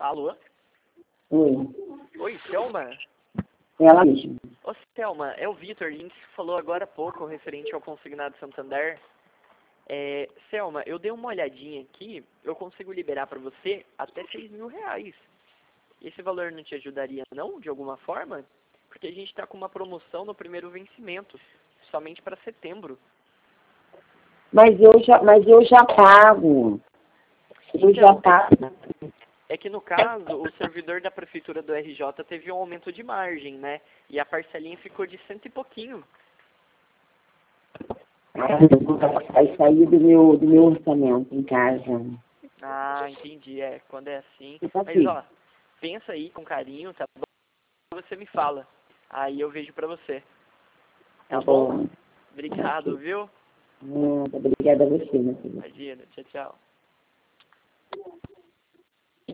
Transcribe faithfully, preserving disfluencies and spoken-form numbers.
Alô? Oi. Oi, Selma? Ela mesma. Ô, Selma, é o Vitor, a gente falou agora há pouco referente ao Consignado Santander. É, Selma, eu dei uma olhadinha aqui, eu consigo liberar para você até seis mil reais. Esse valor não te ajudaria não, de alguma forma? Porque a gente está com uma promoção no primeiro vencimento, somente para setembro. Mas eu já, mas eu já pago. Eu Então, já pago. É que no caso, o servidor da prefeitura do R J teve um aumento de margem, né? E a parcelinha ficou de cento e pouquinho. Vai sair do meu, do meu orçamento em casa. Ah, entendi, é, quando é assim. Fica Mas assim. ó, pensa aí com carinho, tá bom? Você me fala. Aí eu vejo pra você. Tá Tá bom? bom. Obrigado, viu? Muito obrigada a você, meu filho. Imagina, tchau, tchau.